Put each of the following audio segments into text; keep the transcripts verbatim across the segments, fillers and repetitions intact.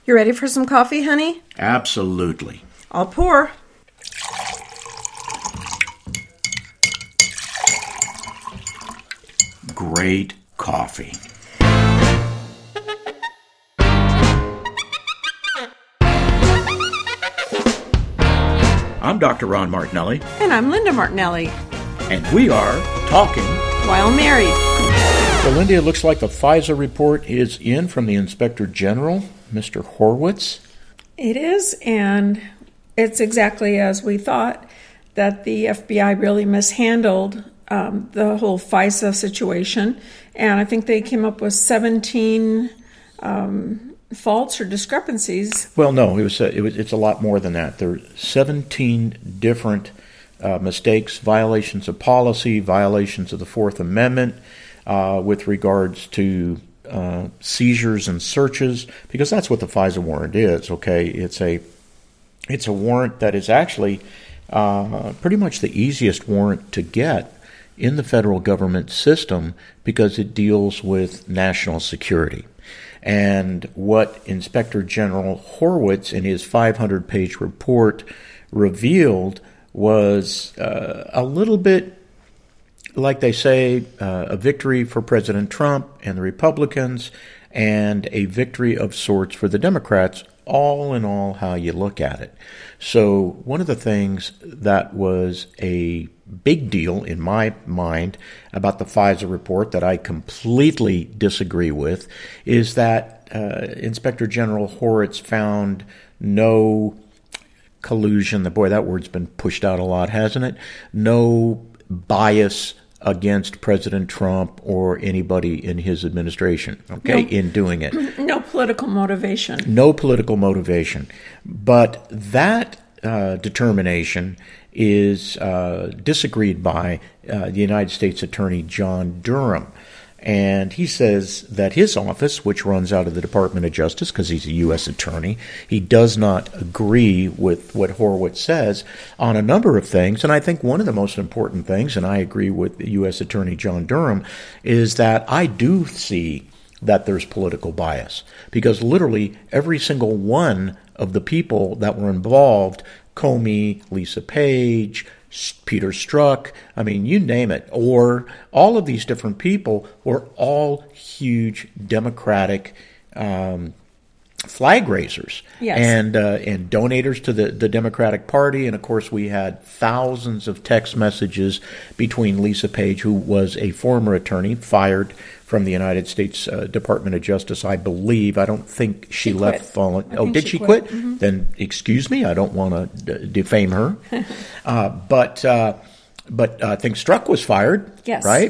You ready for some coffee, honey? Absolutely. I'll pour. Great coffee. I'm Doctor Ron Martinelli. And I'm Linda Martinelli. And we are talking while married. So, Linda, it looks like the FISA report is in from the Inspector General, Mister Horowitz. It is, and it's exactly as we thought, that the F B I really mishandled um, the whole FISA situation. And I think they came up with seventeen um, faults or discrepancies. Well, no, it was, it was it's a lot more than that. There are seventeen different uh, mistakes, violations of policy, violations of the Fourth Amendment uh, with regards to uh, seizures and searches, because that's what the FISA warrant is. Okay, it's a it's a warrant that is actually uh, pretty much the easiest warrant to get in the federal government system because it deals with national security. And what Inspector General Horowitz in his five hundred page report revealed was uh, a little bit, like they say, uh, a victory for President Trump and the Republicans and a victory of sorts for the Democrats, all in all how you look at it. So one of the things that was a big deal in my mind about the FISA report that I completely disagree with is that uh, Inspector General Horowitz found no collusion. The boy, that word's been pushed out a lot, hasn't it? No bias against President Trump or anybody in his administration, okay, no, in doing it. No political motivation. No political motivation. But that uh, determination is uh, disagreed by uh, the United States Attorney John Durham. And he says that his office, which runs out of the Department of Justice because he's a U S attorney, he does not agree with what Horowitz says on a number of things. And I think one of the most important things, and I agree with the U S Attorney John Durham, is that I do see that there's political bias. Because literally every single one of the people that were involved, Comey, Lisa Page, Peter Strzok, I mean, you name it, or all of these different people were all huge Democratic um, flag raisers, yes, and uh, and donators to the, the Democratic Party. And, of course, we had thousands of text messages between Lisa Page, who was a former attorney, fired from the United States uh, Department of Justice, I believe. I don't think she, she left quit. following. Oh, did she, she quit? quit? Mm-hmm. Then, excuse me, I don't want to d- defame her. uh, but uh, but uh, I think Strzok was fired, yes, right?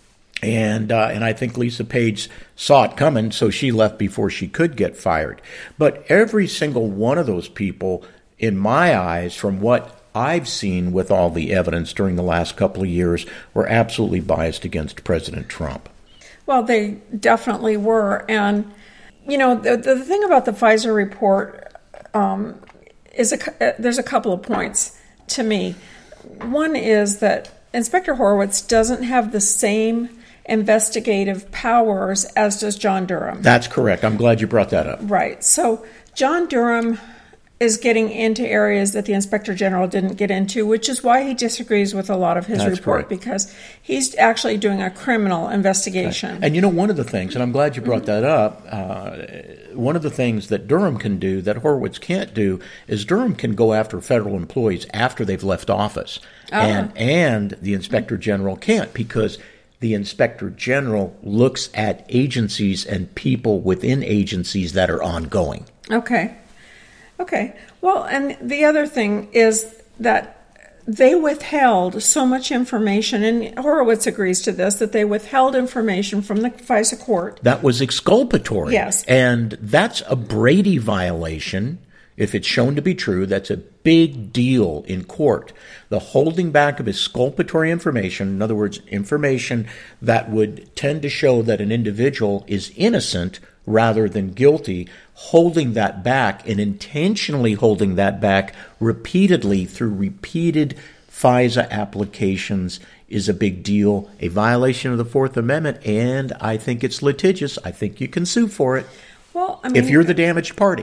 And uh, and I think Lisa Page saw it coming, so she left before she could get fired. But every single one of those people, in my eyes, from what I've seen with all the evidence during the last couple of years, were absolutely biased against President Trump. Well, they definitely were. And, you know, the, the thing about the FISA report um, is a, there's a couple of points to me. One is that Inspector Horowitz doesn't have the same investigative powers as does John Durham. That's correct. I'm glad you brought that up. Right. So John Durham is getting into areas that the Inspector General didn't get into, which is why he disagrees with a lot of his That's report, correct. Because he's actually doing a criminal investigation. And you know, one of the things, and I'm glad you brought that up, uh, one of the things that Durham can do that Horowitz can't do is Durham can go after federal employees after they've left office. Uh-huh. And, and the Inspector General can't, because the Inspector General looks at agencies and people within agencies that are ongoing. Okay. Okay. Well, and the other thing is that they withheld so much information, and Horowitz agrees to this, that they withheld information from the FISA court. That was exculpatory. Yes. And that's a Brady violation. If it's shown to be true, that's a big deal in court. The holding back of exculpatory information, in other words, information that would tend to show that an individual is innocent rather than guilty, holding that back and intentionally holding that back repeatedly through repeated FISA applications is a big deal, a violation of the Fourth Amendment, and I think it's litigious. I think you can sue for it. Well, I mean, if you're the damaged party.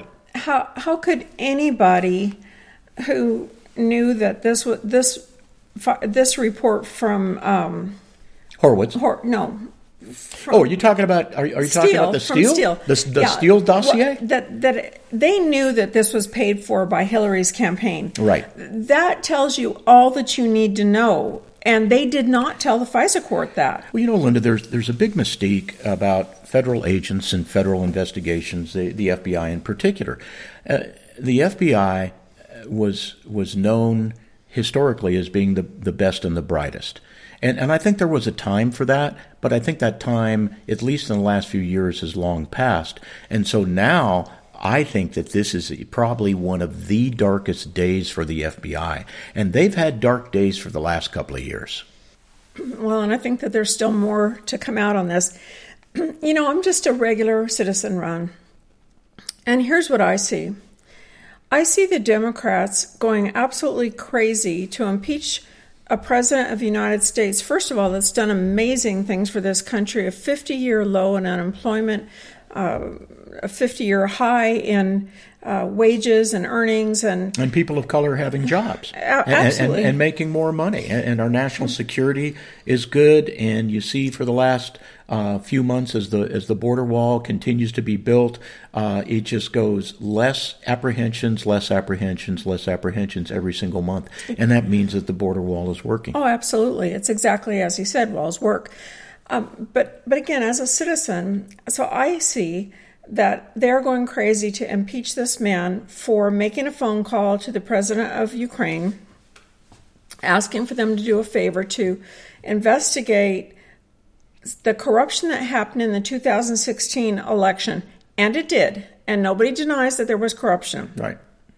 how how could anybody who knew that this was this this report from um, Horowitz? Hor- no. From, oh, are you talking about? Are, are you talking Steele, about the Steele? Steele. The, the yeah. Steele dossier? Well, that that they knew that this was paid for by Hillary's campaign. Right. That tells you all that you need to know, and they did not tell the FISA court that. Well, you know, Linda, there's there's a big mystique about federal agents and federal investigations, the the F B I in particular. Uh, the F B I was was known historically as being the the best and the brightest. And and I think there was a time for that, but I think that time, at least in the last few years, has long passed. And so now I think that this is probably one of the darkest days for the F B I. And they've had dark days for the last couple of years. Well, and I think that there's still more to come out on this. You know, I'm just a regular citizen, Ron. And here's what I see. I see the Democrats going absolutely crazy to impeach a president of the United States, first of all, that's done amazing things for this country, a fifty-year low in unemployment, uh, a fifty-year high in uh, wages and earnings. And and people of color having jobs. Absolutely. And, and, and making more money. And, and our national security is good. And you see for the last uh, few months as the as the border wall continues to be built, uh, it just goes less apprehensions, less apprehensions, less apprehensions every single month. And that means that the border wall is working. Oh, absolutely. It's exactly as he said, walls work. Um, but but again, as a citizen, so I see that they're going crazy to impeach this man for making a phone call to the president of Ukraine, asking for them to do a favor to investigate the corruption that happened in the two thousand sixteen election. And it did. And nobody denies that there was corruption. Right.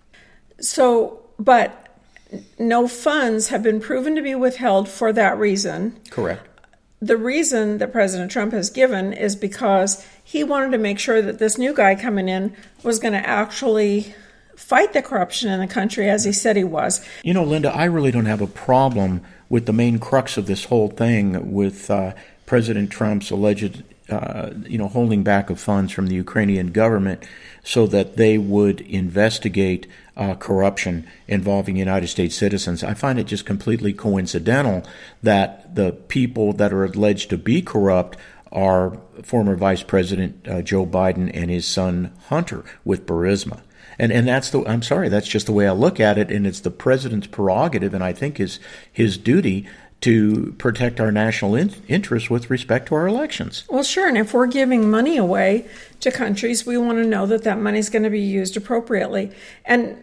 So, but no funds have been proven to be withheld for that reason. Correct. The reason that President Trump has given is because he wanted to make sure that this new guy coming in was going to actually fight the corruption in the country as he said he was. You know, Linda, I really don't have a problem with the main crux of this whole thing with uh, President Trump's alleged, uh, you know, holding back of funds from the Ukrainian government so that they would investigate uh, corruption involving United States citizens. I find it just completely coincidental that the people that are alleged to be corrupt are former Vice President uh, Joe Biden and his son Hunter with Burisma. And and that's the I'm sorry, that's just the way I look at it, and it's the president's prerogative, and I think is his duty to protect our national in- interests with respect to our elections. Well, sure, and if we're giving money away to countries, we want to know that that money is going to be used appropriately. And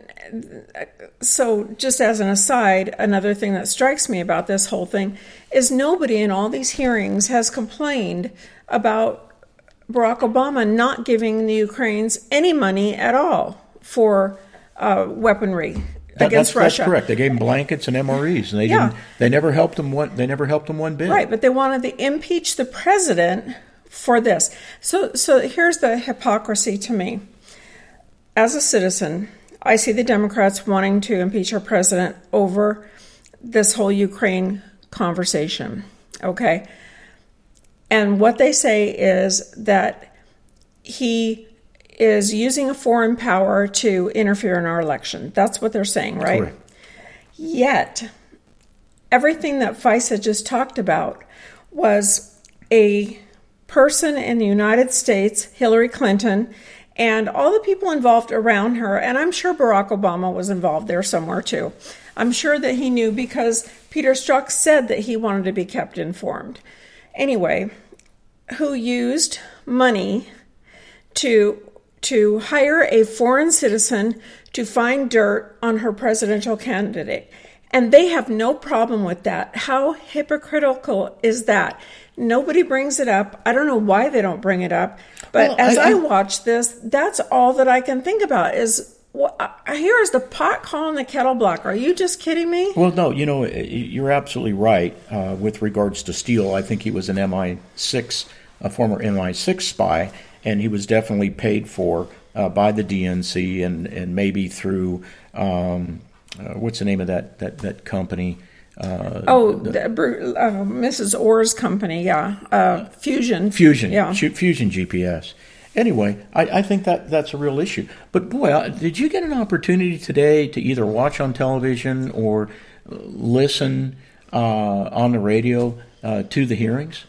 so, just as an aside, another thing that strikes me about this whole thing is nobody in all these hearings has complained about Barack Obama not giving the Ukrainians any money at all for uh, weaponry That, against that's, Russia. That's correct. They gave them blankets and M R Es, and they Yeah. didn't. They never helped them one. They never helped them one bit. Right, but they wanted to impeach the president for this. So, so here's the hypocrisy to me. As a citizen, I see the Democrats wanting to impeach our president over this whole Ukraine conversation. Okay, and what they say is that he is using a foreign power to interfere in our election. That's what they're saying, right? Correct. Yet, everything that FISA just talked about was a person in the United States, Hillary Clinton, and all the people involved around her, and I'm sure Barack Obama was involved there somewhere too. I'm sure that he knew because Peter Strzok said that he wanted to be kept informed. Anyway, who used money to to hire a foreign citizen to find dirt on her presidential candidate. And they have no problem with that. How hypocritical is that? Nobody brings it up. I don't know why they don't bring it up. But well, as I, I, I watch this, that's all that I can think about is, well, here is the pot calling the kettle black. Are you just kidding me? Well, no, you know, you're absolutely right uh, with regards to Steele. I think he was an M I six, a former M I six spy, and he was definitely paid for uh, by the D N C and, and maybe through, um, uh, what's the name of that that, that company? Uh, oh, the, the, uh, Missus Orr's company, yeah. Uh, Fusion. Fusion, yeah. Fusion G P S. Anyway, I, I think that that's a real issue. But boy, uh, did you get an opportunity today to either watch on television or listen uh, on the radio uh, to the hearings?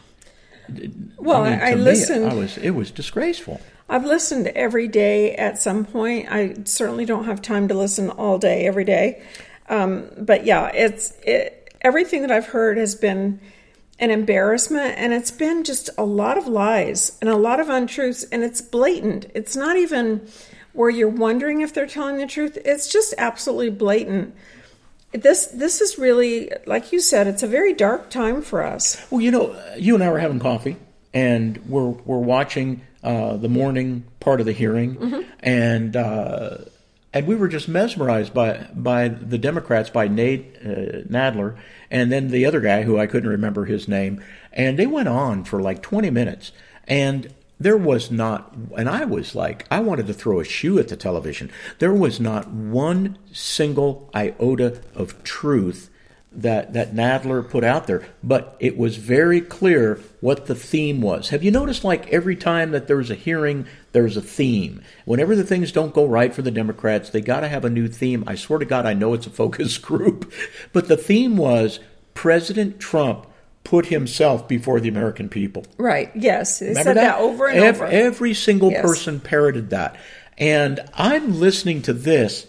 Well, I, mean, I listened. Me, I was. It was disgraceful. I've listened every day at some point. I certainly don't have time to listen all day, every day. Um, but yeah, it's it, everything that I've heard has been an embarrassment, and it's been just a lot of lies and a lot of untruths, and it's blatant. It's not even where you're wondering if they're telling the truth. It's just absolutely blatant. This this is really, like you said, it's a very dark time for us. Well, you know, you and I were having coffee, and we're we're watching uh, the morning part of the hearing, mm-hmm. and uh, and we were just mesmerized by by the Democrats, by Nate uh, Nadler, and then the other guy who I couldn't remember his name, and they went on for like twenty minutes, and there was not, and I was like, I wanted to throw a shoe at the television. There was not one single iota of truth that, that Nadler put out there, but it was very clear what the theme was. Have you noticed, like, every time that there's a hearing, there's a theme? Whenever the things don't go right for the Democrats, they got to have a new theme. I swear to God, I know it's a focus group, but the theme was President Trump put himself before the American people. Right, yes. They Remember said that? that over and every, over. Every single yes. person parroted that. And I'm listening to this,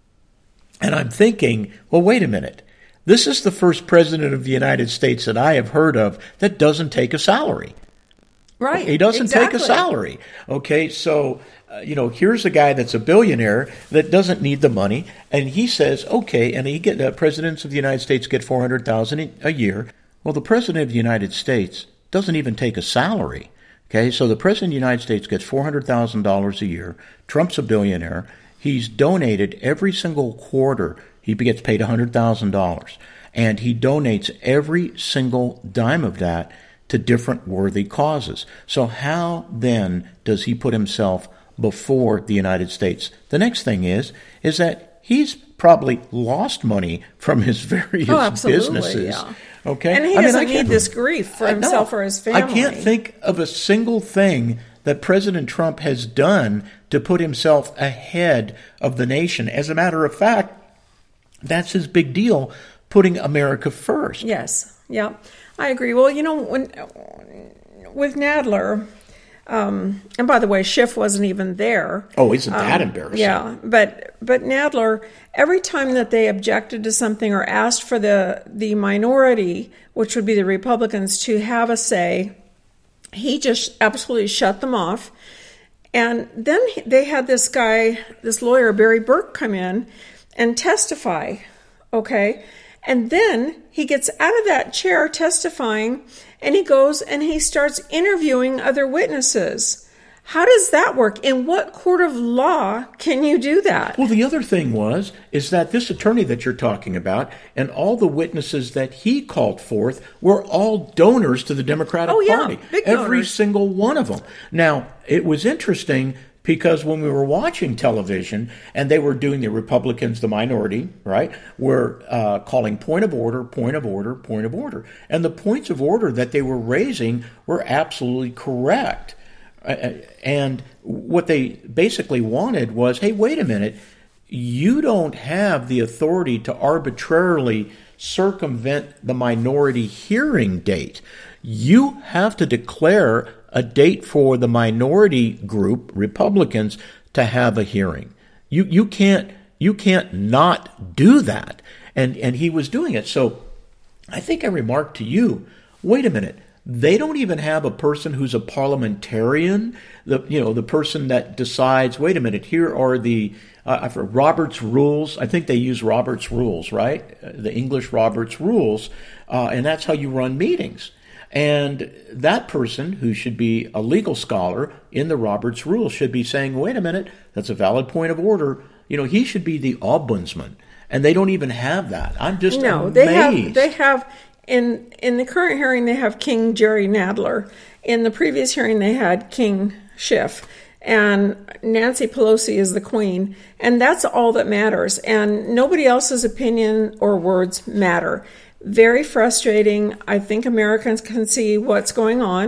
and I'm thinking, well, wait a minute. This is the first president of the United States that I have heard of that doesn't take a salary. Right, He doesn't exactly. take a salary. Okay, so, uh, you know, here's a guy that's a billionaire that doesn't need the money, and he says, okay, and he get uh, presidents of the United States get four hundred thousand dollars a year. Well, the President of the United States doesn't even take a salary, okay? So the President of the United States gets four hundred thousand dollars a year. Trump's a billionaire. He's donated every single quarter. He gets paid one hundred thousand dollars, and he donates every single dime of that to different worthy causes. So how then does he put himself before the United States? The next thing is, is that he's probably lost money from his various oh, absolutely, businesses. Yeah. Okay, and he I doesn't mean, need this grief for himself or his family. I can't think of a single thing that President Trump has done to put himself ahead of the nation. As a matter of fact, that's his big deal, putting America first. Yes, yeah, I agree. Well, you know, when with Nadler, um, and by the way, Schiff wasn't even there. Oh, isn't that um, embarrassing? Yeah, but but Nadler, every time that they objected to something or asked for the the minority, which would be the Republicans, to have a say, he just absolutely shut them off. And then they had this guy, this lawyer, Barry Burke, come in and testify, okay? And then he gets out of that chair testifying, and he goes and he starts interviewing other witnesses. How does that work? In what court of law can you do that? Well, the other thing was, is that this attorney that you're talking about and all the witnesses that he called forth were all donors to the Democratic oh, yeah, Party. big Every donors. single one of them. Now, it was interesting because when we were watching television and they were doing the Republicans, the minority, right, were uh, calling point of order, point of order, point of order. And the points of order that they were raising were absolutely correct. Uh, and what they basically wanted was, hey, wait a minute, you don't have the authority to arbitrarily circumvent the minority hearing date. You have to declare a date for the minority group, Republicans, to have a hearing. You you can't you can't not do that. And and he was doing it. So I think I remarked to you, wait a minute, they don't even have a person who's a parliamentarian, the you know, the person that decides, wait a minute, here are the uh, Robert's rules. I think they use Robert's rules, right? The English Robert's rules, uh, and that's how you run meetings. And that person, who should be a legal scholar in the Roberts Rules, should be saying, wait a minute, that's a valid point of order. You know, he should be the ombudsman. And they don't even have that. I'm just no, amazed. they have, they have in, in the current hearing, they have King Jerry Nadler. In the previous hearing, they had King Schiff. And Nancy Pelosi is the queen. And that's all that matters. And nobody else's opinion or words matter. Very frustrating. I think Americans can see what's going on,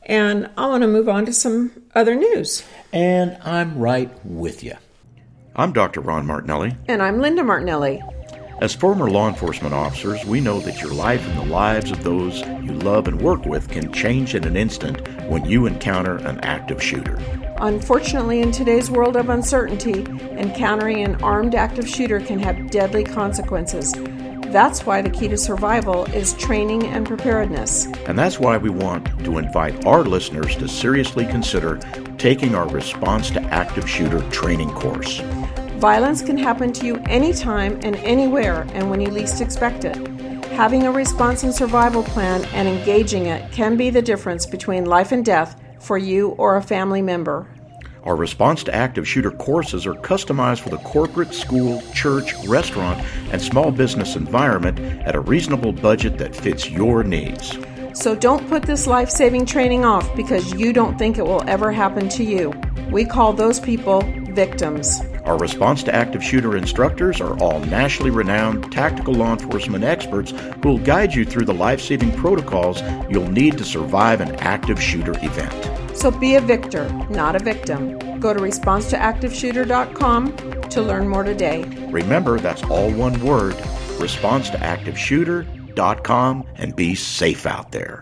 And I want to move on to some other news. And I'm right with you. I'm Doctor Ron Martinelli. And I'm Linda Martinelli. As former law enforcement officers, we know that your life and the lives of those you love and work with can change in an instant when you encounter an active shooter. Unfortunately, in today's world of uncertainty, encountering an armed active shooter can have deadly consequences. That's why the key to survival is training and preparedness. And that's why we want to invite our listeners to seriously consider taking our Response to Active Shooter training course. Violence can happen to you anytime and anywhere and when you least expect it. Having a response and survival plan and engaging it can be the difference between life and death for you or a family member. Our Response to Active Shooter courses are customized for the corporate, school, church, restaurant, and small business environment at a reasonable budget that fits your needs. So don't put this life-saving training off because you don't think it will ever happen to you. We call those people victims. Our Response to Active Shooter instructors are all nationally renowned tactical law enforcement experts who will guide you through the life-saving protocols you'll need to survive an active shooter event. So be a victor, not a victim. Go to response to active shooter dot com to learn more today. Remember, that's all one word, response to active shooter dot com, and be safe out there.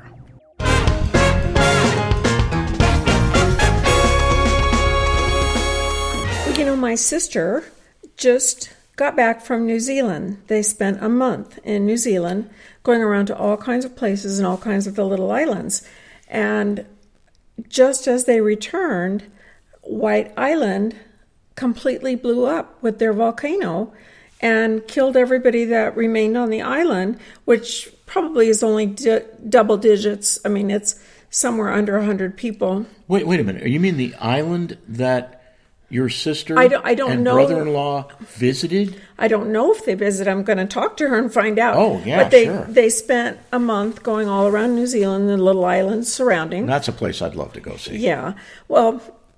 You know, my sister just got back from New Zealand. They spent a month in New Zealand going around to all kinds of places and all kinds of the little islands. And just as they returned, White Island completely blew up with their volcano and killed everybody that remained on the island, which probably is only di- double digits. I mean, it's somewhere under one hundred people. Wait, wait a minute. You mean the island that your sister I don't, I don't and know. brother-in-law visited? I don't know if they visited. I'm going to talk to her and find out. Oh, yeah, But they, sure. they spent a month going all around New Zealand and the little islands surrounding. That's a place I'd love to go see. Yeah. Well,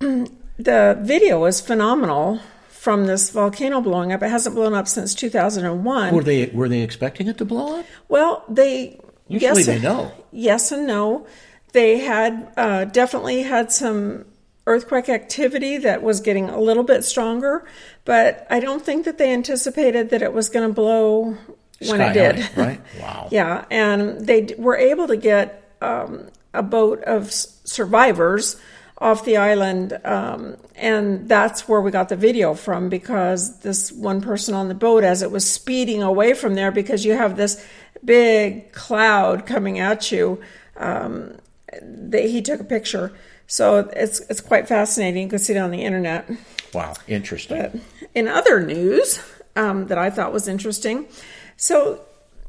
the video is phenomenal from this volcano blowing up. It hasn't blown up since two thousand one. Were they were they expecting it to blow up? Well, they... Usually yes, they know. Yes and no. They had uh, definitely had some earthquake activity that was getting a little bit stronger, but I don't think that they anticipated that it was going to blow when Sky it did. high, right? Wow. Yeah, and they d- were able to get um, a boat of s- survivors off the island, um, and that's where we got the video from, because this one person on the boat, as it was speeding away from there, because you have this big cloud coming at you, um, they, he took a picture. So it's it's quite fascinating. You can see it on the internet. Wow, interesting. But in other news um, that I thought was interesting, so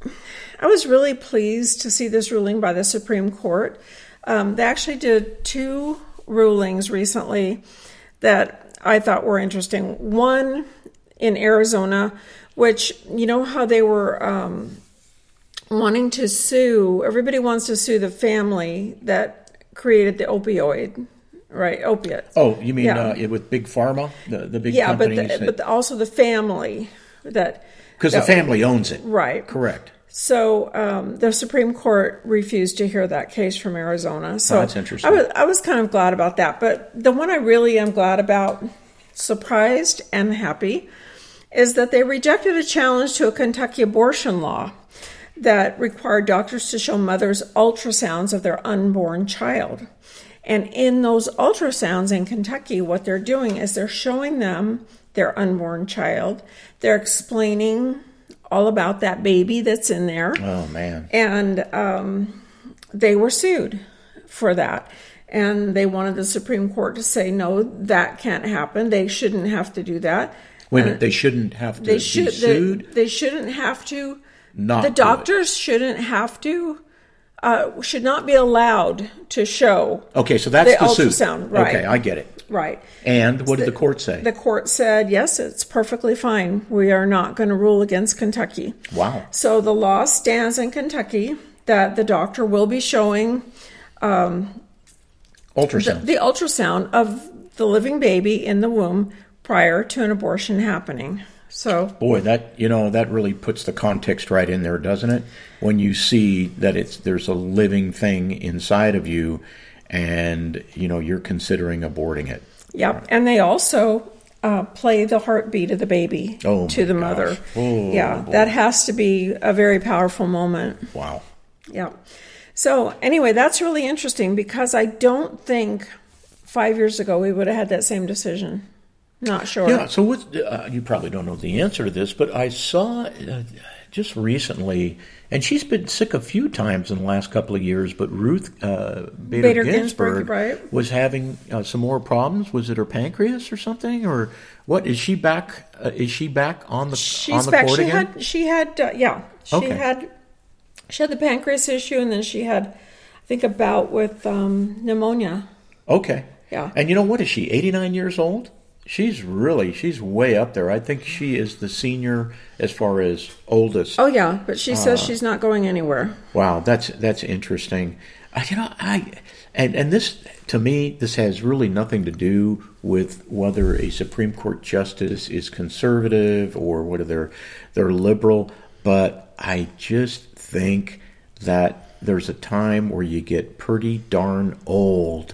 I was really pleased to see this ruling by the Supreme Court. Um, they actually did two rulings recently that I thought were interesting. One in Arizona, which, you know how they were um, wanting to sue, everybody wants to sue the family that created the opioid, right? Opiate. Oh, you mean Yeah. uh, with Big Pharma, the the big Yeah, but companies? the, that- but the, also the family that Because the that- family owns it. right. Correct. So um, the Supreme Court refused to hear that case from Arizona. So Oh, that's interesting. I was I was kind of glad about that. But the one I really am glad about, surprised and happy, is that they rejected a challenge to a Kentucky abortion law that required doctors to show mothers ultrasounds of their unborn child. And in those ultrasounds in Kentucky, what they're doing is they're showing them their unborn child. They're explaining all about that baby that's in there. Oh, man. And um, they were sued for that. And they wanted the Supreme Court to say, no, that can't happen. They shouldn't have to do that. Wait a minute, they shouldn't have to They be should. They, sued? they shouldn't have to. Not the do it. doctors shouldn't have to. Uh, should not be allowed to show. Okay, so that's the the, suit. ultrasound, right. Okay, I get it. Right. And what did the court say? The court said, yes, it's perfectly fine. We are not going to rule against Kentucky. Wow. So the law stands in Kentucky that the doctor will be showing um, Ultrasound. the, the ultrasound of the living baby in the womb prior to an abortion happening. So, Boy, that you know that really puts the context right in there, doesn't it? When you see that it's there's a living thing inside of you, and you know you're considering aborting it. Yep, and they also uh, play the heartbeat of the baby oh to the gosh. mother. Oh, yeah, boy. that has to be a very powerful moment. Wow. Yeah. So anyway, that's really interesting because I don't think five years ago we would have had that same decision. Not sure. Yeah. So what? Uh, you probably don't know the answer to this, but I saw uh, just recently, and she's been sick a few times in the last couple of years. But Ruth uh, Bader, Bader Ginsburg, Ginsburg, right. was having uh, some more problems. Was it her pancreas or something, or what? Is she back? Uh, is she back on the She's on the back. court She again? had. She had. Uh, yeah. She Okay. had. She had the pancreas issue, and then she had, I think, a bout with um, pneumonia. Okay. Yeah. And you know what? Is she eighty-nine years old? She's really, she's way up there. I think she is the senior as far as oldest. Oh yeah, but she Uh, says she's not going anywhere. Wow, that's that's interesting. I, you know, I and and this to me, this has really nothing to do with whether a Supreme Court justice is conservative or whether they're they're liberal. But I just think that there's a time where you get pretty darn old,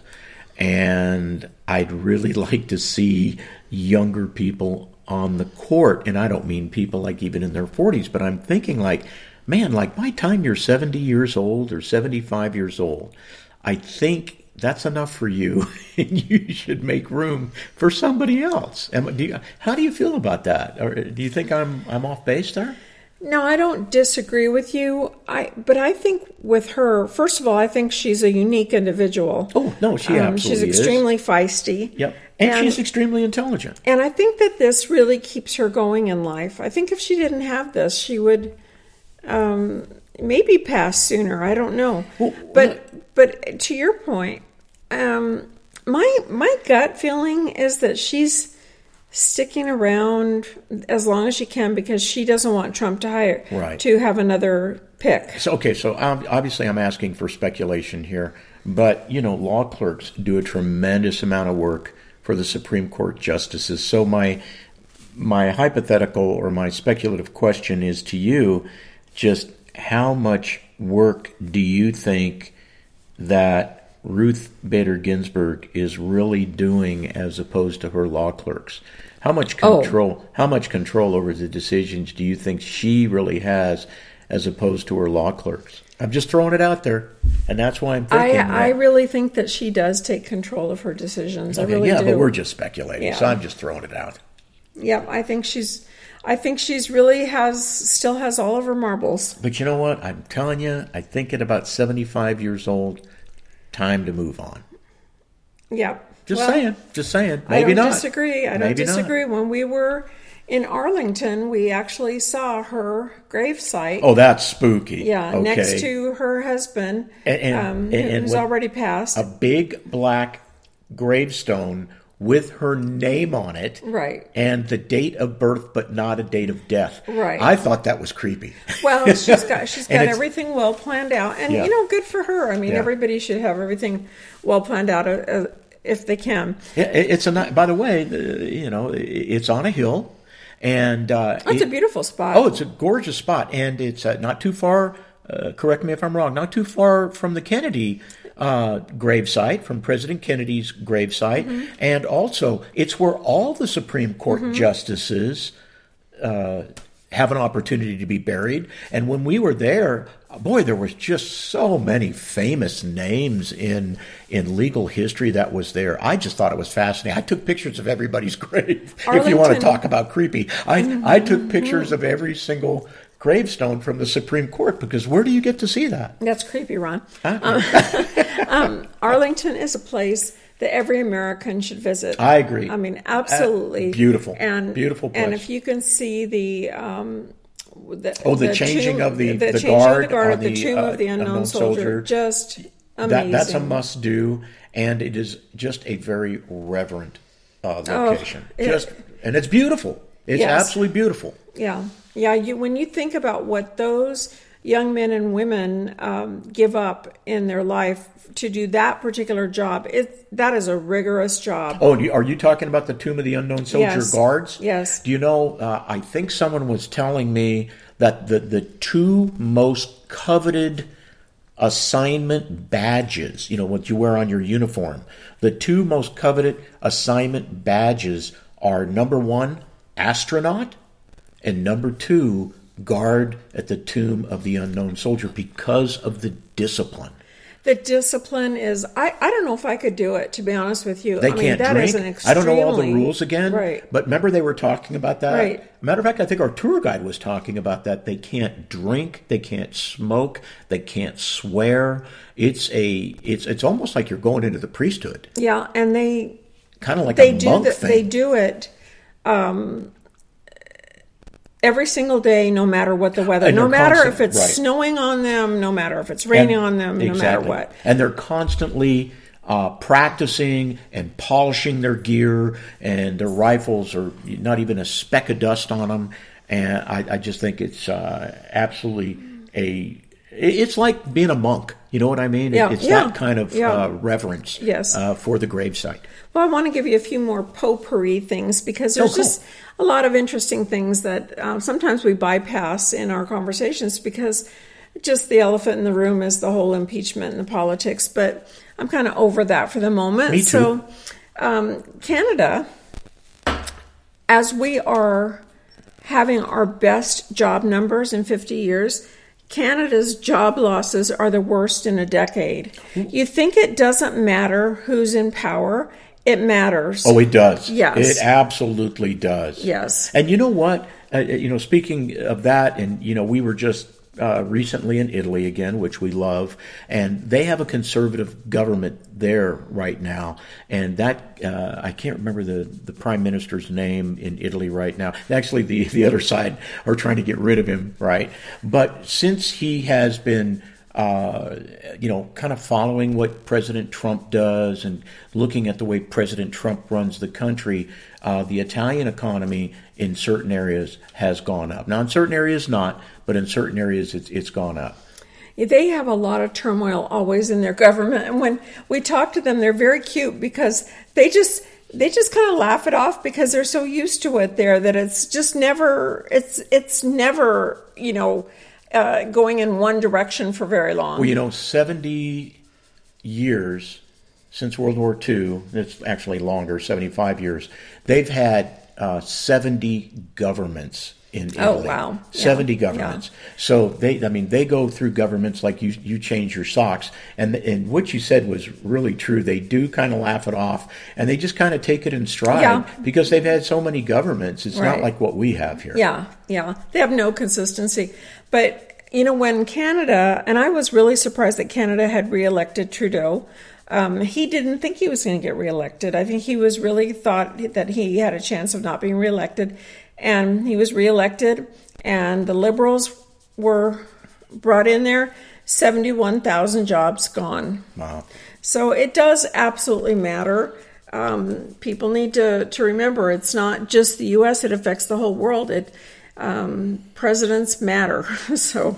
and I'd really like to see younger people on the court. And I don't mean people like even in their forties, but I'm thinking like, man, like by the time you're seventy years old or seventy-five years old, I think that's enough for you, and you should make room for somebody else. Am, do you, how do you feel about that? Or do you think I'm I'm off base there? No, I don't disagree with you. I but I think with her, first of all, I think she's a unique individual. Oh no, she Um, absolutely she's is. extremely feisty. Yep, and, And- she's extremely intelligent. And I think that this really keeps her going in life. I think if she didn't have this, she would um, maybe pass sooner. I don't know. Well, but but to your point, um, my my gut feeling is that she's sticking around as long as she can because she doesn't want Trump to hire Right. to have another pick. So, okay, so um, obviously I'm asking for speculation here, but, you know, law clerks do a tremendous amount of work for the Supreme Court justices. So my my hypothetical or my speculative question is to you, just how much work do you think that Ruth Bader Ginsburg is really doing as opposed to her law clerks? How much control Oh. how much control over the decisions do you think she really has as opposed to her law clerks? I'm just throwing it out there, and that's why I'm I, thinking. I that- really think that she does take control of her decisions. I Okay, really yeah, do. but we're just speculating, Yeah. so I'm just throwing it out. Yeah, I think she's. I think she's really has still has all of her marbles. But you know what? I'm telling you, I think at about seventy-five years old, time to move on. Yeah, Just Well, saying. Just saying. Maybe I don't not. disagree. I don't Maybe not. disagree. When we were in Arlington, we actually saw her gravesite. Oh, that's spooky. yeah, okay. next to her husband, And- and- um, and- and who's what- already passed. a big black gravestone with her name on it. Right. And the date of birth, but not a date of death. Right. I thought that was creepy. Well, she's got she's And got it's- everything well planned out, and Yeah. you know, good for her. I mean, Yeah. everybody should have everything well planned out uh, uh, if they can. Yeah, it- it's a. ni- By the way, the, you know, it- it's on a hill, and uh, It's it- a beautiful spot. Oh, it's a gorgeous spot, and it's uh, not too far. Uh, correct me if I'm wrong. Not too far from the Kennedy uh, gravesite, from President Kennedy's gravesite, Mm-hmm. and also it's where all the Supreme Court justices uh, have an opportunity to be buried. And when we were there, boy, there was just so many famous names in in legal history that was there. I just thought it was fascinating. I took pictures of everybody's grave. If you want to Arlington- talk about creepy, I I took pictures of every single gravestone from the Supreme Court, because where do you get to see that? That's creepy, Ron. Huh? Um, Arlington is a place that every American should visit. I agree. I mean, absolutely Uh, beautiful. and Beautiful place. And if you can see the um, the, Oh, the changing tomb- of the- the changing guard of the guard on of the, the, tomb uh, of the unknown, unknown soldier, soldier. just amazing. That, that's a must do, and it is just a very reverent uh, location. it- just and it's beautiful. It's Yes. absolutely beautiful. Yeah, yeah. You when you think about what those young men and women um, give up in their life to do that particular job, it that is a rigorous job. Oh, do you- are you talking about the Tomb of the Unknown Soldier Yes. guards? Yes. Do you know, uh, I think someone was telling me that the, the two most coveted assignment badges, you know, what you wear on your uniform. The two most coveted assignment badges are number one, astronaut, and number two, guard at the tomb of the unknown soldier, because of the discipline. The discipline is, I, I don't know if I could do it, to be honest with you. They I mean, can't that drink. is an extremely, I don't know all the rules again, right. But remember they were talking about that? Right. Matter of fact, I think our tour guide was talking about that. They can't drink, they can't smoke, they can't swear. It's a it's it's almost like you're going into the priesthood. Yeah, and they kind of like they a do monk the, thing. They do it um, every single day, no matter what the weather, And no matter constant, if it's right. snowing on them, no matter if it's raining And- on them, no exactly. matter what. And they're constantly uh, practicing and polishing their gear, and their rifles are not even a speck of dust on them. And I, I just think it's uh, absolutely a. It's like being a monk. You know what I mean? Yeah, It's yeah, that kind of yeah. uh, reverence Yes. uh, for the gravesite. Well, I want to give you a few more potpourri things, because there's Oh, cool. just a lot of interesting things that um, sometimes we bypass in our conversations, because just the elephant in the room is the whole impeachment and the politics. But I'm kind of over that for the moment. Me too. So um, Canada, as we are having our best job numbers in fifty years, Canada's job losses are the worst in a decade. You think it doesn't matter who's in power? It matters. Oh, it does. Yes. It absolutely does. Yes. And you know what? Uh, you know, speaking of that, and, you know, we were just uh, recently in Italy again, which we love, and they have a conservative government there right now. And that, uh, I can't remember the, the prime minister's name in Italy right now. Actually, the, the other side are trying to get rid of him, right? But since he has been Uh, you know, kind of following what President Trump does and looking at the way President Trump runs the country, uh, the Italian economy in certain areas has gone up. Now, in certain areas not, but in certain areas it's, it's gone up. They have a lot of turmoil always in their government. And when we talk to them, they're very cute, because they just... They just kind of laugh it off, because they're so used to it there that it's just never, it's it's never, you know, uh, going in one direction for very long. Well, you know, seventy years since World War Two, it's actually longer, seventy-five years, they've had uh, seventy governments in Italy. Oh, wow. seventy Yeah. governments. Yeah. So they, I mean, they go through governments like you, you change your socks. And, and what you said was really true. They do kind of laugh it off, and they just kind of take it in stride, Yeah. because they've had so many governments. It's Right. not like what we have here. Yeah, yeah. They have no consistency. But, you know, when Canada, and I was really surprised that Canada had reelected Trudeau. Um, he didn't think he was going to get reelected. I think he was really thought that he had a chance of not being reelected. And he was reelected, and the Liberals were brought in there. seventy-one thousand jobs gone. Wow. So it does absolutely matter. Um, people need to, to remember, it's not just the U S, it affects the whole world. It um, presidents matter. so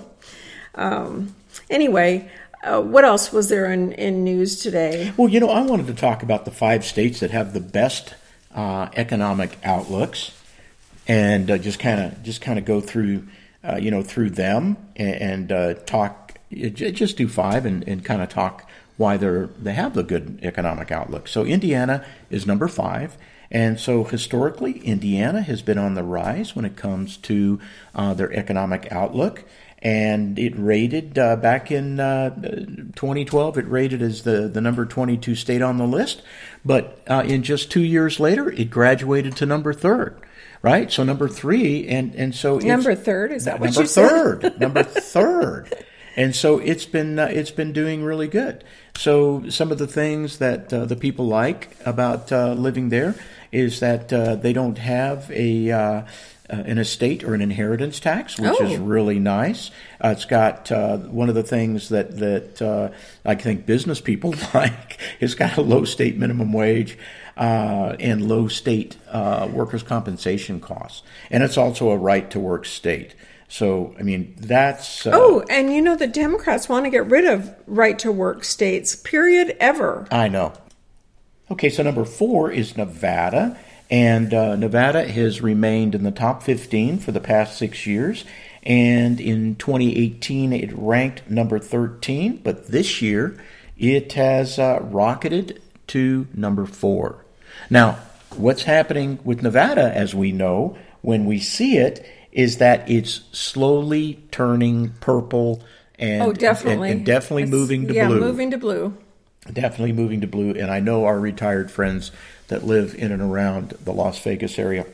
um, anyway, uh, what else was there in, in news today? Well, you know, I wanted to talk about the five states that have the best uh, economic outlooks, and uh, just kind of just kind of go through, uh, you know, through them, and, and uh, talk. Just do five and, and kind of talk why they're they have the good economic outlook. So Indiana is number five. And so historically, Indiana has been on the rise when it comes to uh, their economic outlook. And it rated, uh, back in uh, twenty twelve, it rated as the, the number twenty-two state on the list. But uh, in just two years later, it graduated to number third, right? So number three, and, and so it's... Number third? Is that what number you said? third, number third. And so it's been uh, it's been doing really good. So some of the things that uh, the people like about uh, living there is that uh, they don't have a uh, uh, an estate or an inheritance tax, which Oh. is really nice. Uh, it's got uh, one of the things that that uh, I think business people like. It's got a low state minimum wage uh, and low state uh, workers' compensation costs, and it's also a right to work state. So, I mean, that's... Uh, Oh, and you know the Democrats want to get rid of right-to-work states, period, ever. I know. Okay, so number four is Nevada, and uh, Nevada has remained in the top fifteen for the past six years, And in twenty eighteen, it ranked number thirteen, but this year it has uh, rocketed to number four. Now, what's happening with Nevada, as we know, when we see it, is that it's slowly turning purple and, oh, definitely. and, and definitely it's, moving to yeah, blue. Yeah, moving to blue. Definitely moving to blue. And I know our retired friends that live in and around the Las Vegas area,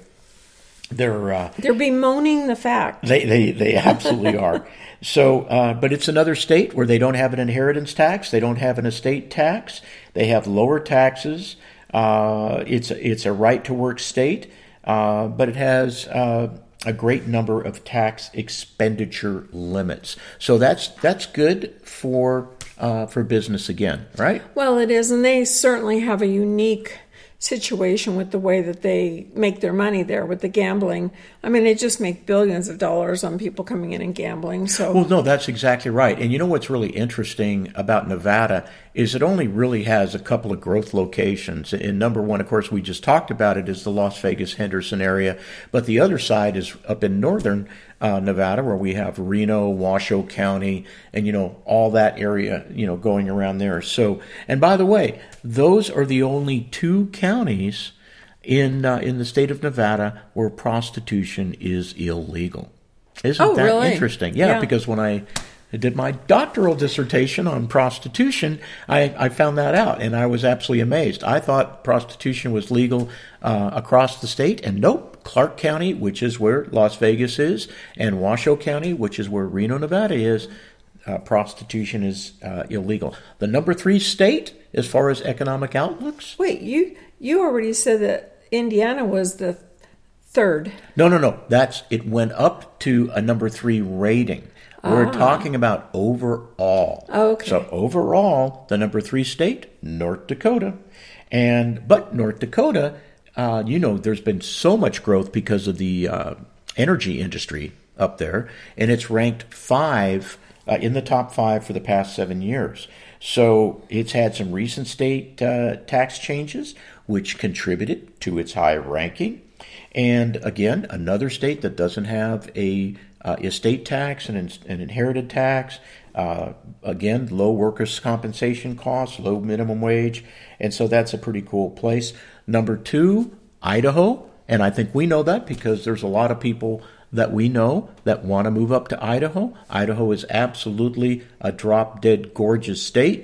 they're uh, they're bemoaning the fact. They they they absolutely are. So, uh, but it's another state where they don't have an inheritance tax, they don't have an estate tax, they have lower taxes. Uh, it's it's a right to work state, uh, but it has uh, a great number of tax expenditure limits. So that's that's good for uh, for business again, right? Well, it is, and they certainly have a unique situation with the way that they make their money there with the gambling. I mean, they just make billions of dollars on people coming in and gambling. So, well, no, that's exactly right. And you know what's really interesting about Nevada is it only really has a couple of growth locations. And number one, of course, we just talked about it, is the Las Vegas Henderson area. But the other side is up in northern uh, Nevada, where we have Reno, Washoe County, and, you know, all that area, you know, going around there. So, and by the way, those are the only two counties in uh, in the state of Nevada where prostitution is illegal. Isn't oh, that really? interesting? Yeah, yeah, because when I did my doctoral dissertation on prostitution, I, I found that out, and I was absolutely amazed. I thought prostitution was legal uh, across the state, and nope. Clark County, which is where Las Vegas is, and Washoe County, which is where Reno, Nevada is, uh, prostitution is uh, illegal. The number three state as far as economic outlooks? Wait, you you already said that Indiana was the third. No, no, no. That's it went up to a number three rating. We're ah. talking about overall. Okay. So overall, the number three state, North Dakota, and but North Dakota, uh, you know, there's been so much growth because of the uh, energy industry up there, and it's ranked five uh, in the top five for the past seven years. So it's had some recent state uh, tax changes, which contributed to its high ranking. And again, another state that doesn't have a uh, estate tax and an inherited tax. Uh, again, low workers' compensation costs, low minimum wage. And so that's a pretty cool place. Number two, Idaho. And I think we know that because there's a lot of people that we know that want to move up to Idaho. Idaho is absolutely a drop-dead gorgeous state.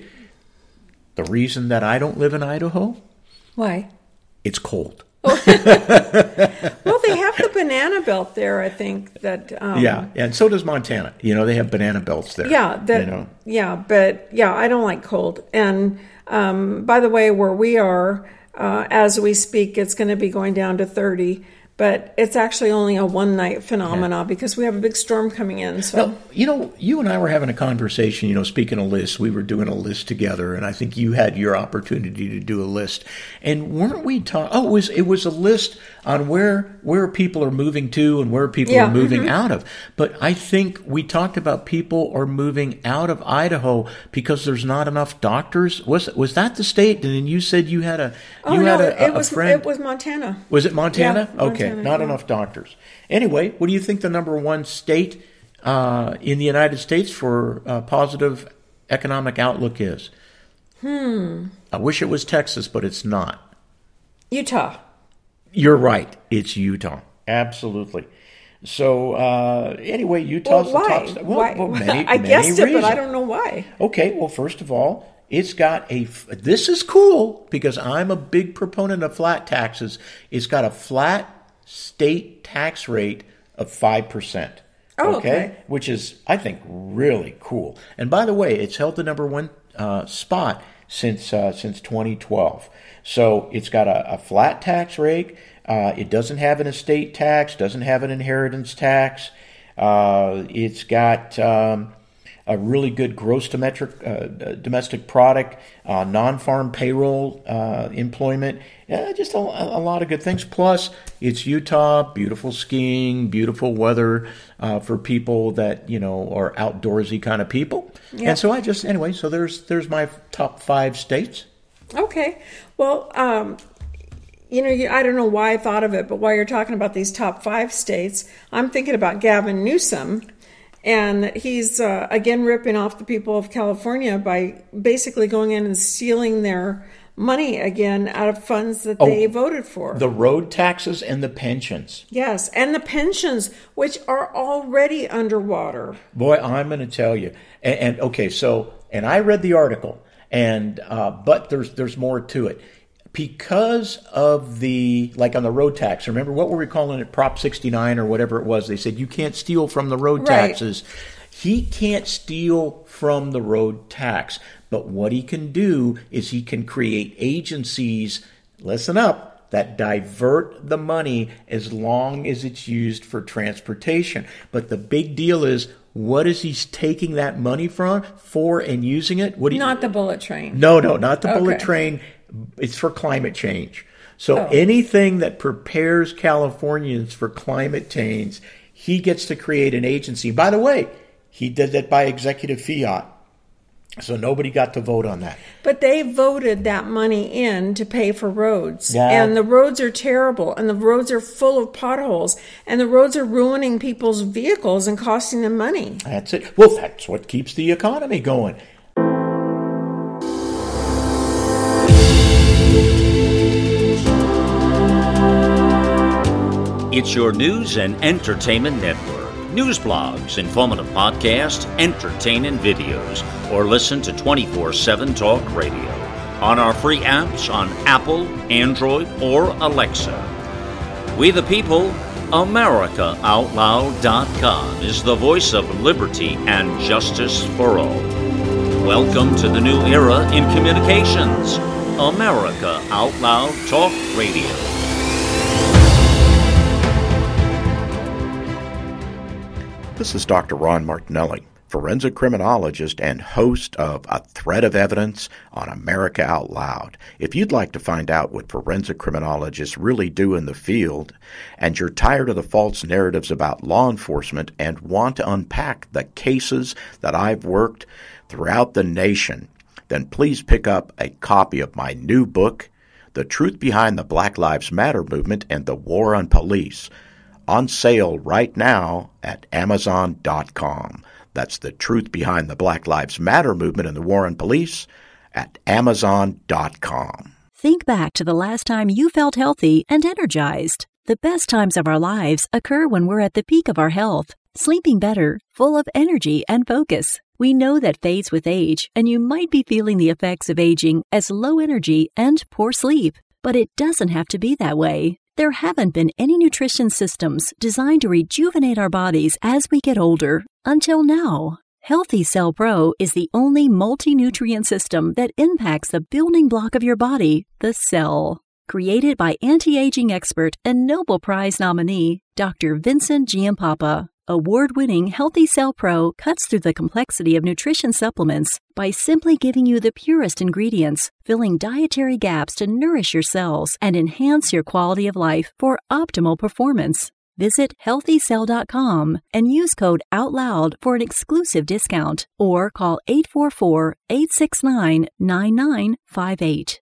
The reason that I don't live in Idaho? Why? It's cold. Well, they have the banana belt there, I think. that. Um, yeah, and so does Montana. You know, they have banana belts there. Yeah, that, you know. yeah, but yeah, I don't like cold. And um, by the way, where we are, uh, as we speak, it's going to be going down to thirty. But it's actually only a one-night phenomena yeah. because we have a big storm coming in. So, now, you know, you and I were having a conversation, you know, speaking of lists, we were doing a list together, and I think you had your opportunity to do a list. And weren't we talking, oh, it was, it was a list on where where people are moving to and where people yeah. are moving mm-hmm. out of. But I think we talked about people are moving out of Idaho because there's not enough doctors. Was was that the state? And then you said you had a, oh, you no, had a, it a was, friend. It was Montana. Was it Montana? Yeah, okay. Montana, Not yeah. enough doctors. Anyway, what do you think the number one state uh, in the United States for uh, positive economic outlook is? Hmm. I wish it was Texas, but it's not. Utah. You're right. It's Utah. Absolutely. So uh, anyway, Utah's well, the why? top state. Well, why? well, many, I many guessed it, reasons. but I don't know why. Okay. Well, first of all, it's got a, this is cool because I'm a big proponent of flat taxes. It's got a flat state tax rate of five percent. Oh, okay? okay. Which is, I think, really cool. And by the way, it's held the number one uh, spot since uh, since twenty twelve. So it's got a, a flat tax rate. Uh, it doesn't have an estate tax, doesn't have an inheritance tax. Uh, it's got um, a really good gross domestic, uh, domestic product, uh, non-farm payroll uh, employment, uh, just a, a lot of good things. Plus, it's Utah, beautiful skiing, beautiful weather uh, for people that, you know, are outdoorsy kind of people. Yep. And so I just, anyway, so there's there's my top five states. Okay. Well, um, you know, I don't know why I thought of it, but while you're talking about these top five states, I'm thinking about Gavin Newsom. and that he's, uh, again, ripping off the people of California by basically going in and stealing their money again out of funds that they oh, voted for. The road taxes and the pensions. Yes, and the pensions, which are already underwater. Boy, I'm going to tell you. And, and okay, so, and I read the article, and uh, but there's there's more to it. Because of the, like on the road tax, remember, what were we calling it, Prop sixty-nine or whatever it was? They said you can't steal from the road right. taxes. He can't steal from the road tax. But what he can do is he can create agencies, listen up, that divert the money as long as it's used for transportation. But the big deal is, what is he taking that money from for and using it? What do you, not the bullet train. No, no, not the okay. bullet train. It's for climate change. So oh. anything that prepares Californians for climate change, he gets to create an agency. By the way, he did that by executive fiat. So nobody got to vote on that. But they voted that money in to pay for roads. Yeah. And the roads are terrible. And the roads are full of potholes. And the roads are ruining people's vehicles and costing them money. That's it. Well, that's what keeps the economy going. It's your news and entertainment network. News blogs, informative podcasts, entertaining videos, or listen to twenty-four seven Talk Radio on our free apps on Apple, Android, or Alexa. We the people, America Out Loud dot com is the voice of liberty and justice for all. Welcome to the new era in communications. America Out Loud Talk Radio. This is Doctor Ron Martinelli, forensic criminologist and host of A Thread of Evidence on America Out Loud. If you'd like to find out what forensic criminologists really do in the field, and you're tired of the false narratives about law enforcement and want to unpack the cases that I've worked throughout the nation, then please pick up a copy of my new book, The Truth Behind the Black Lives Matter Movement and the War on Police, on sale right now at Amazon dot com. That's The Truth Behind the Black Lives Matter Movement and the War on Police at Amazon dot com. Think back to the last time you felt healthy and energized. The best times of our lives occur when we're at the peak of our health, sleeping better, full of energy and focus. We know that fades with age, and you might be feeling the effects of aging as low energy and poor sleep. But it doesn't have to be that way. There haven't been any nutrition systems designed to rejuvenate our bodies as we get older until now. Healthy Cell Pro is the only multi-nutrient system that impacts the building block of your body, the cell. Created by anti-aging expert and Nobel Prize nominee, Doctor Vincent Giampapa. Award-winning Healthy Cell Pro cuts through the complexity of nutrition supplements by simply giving you the purest ingredients, filling dietary gaps to nourish your cells and enhance your quality of life for optimal performance. Visit healthy cell dot com and use code OUTLOUD for an exclusive discount or call eight four four, eight six nine, nine nine five eight.